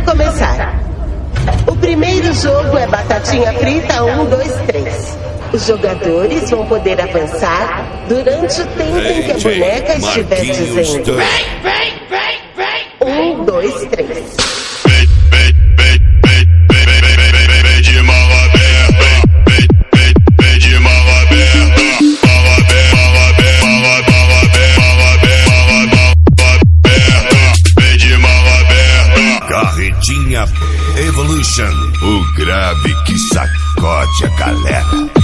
recomeçar. O primeiro jogo é batatinha frita 1, 2, 3. Os jogadores vão poder avançar durante o tempo em que a boneca estiver dizendo: vem, 1, 2, 3. De mão aberta, vem de mão aberta, mão aberta, vem de mão aberta. Carretinha Evolution, o grave que sacode a galera.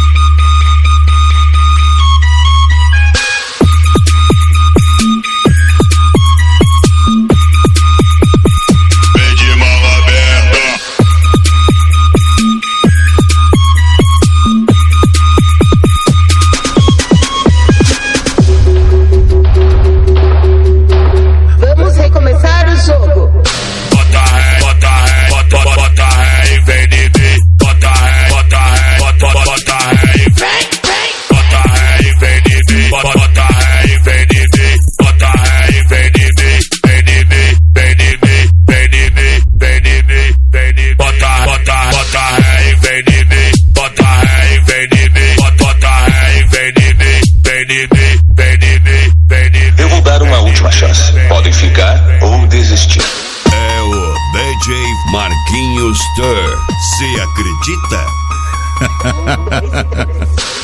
Eu vou dar uma última chance. Podem ficar ou desistir. É o DJ Marquinhos Stur. Cê acredita?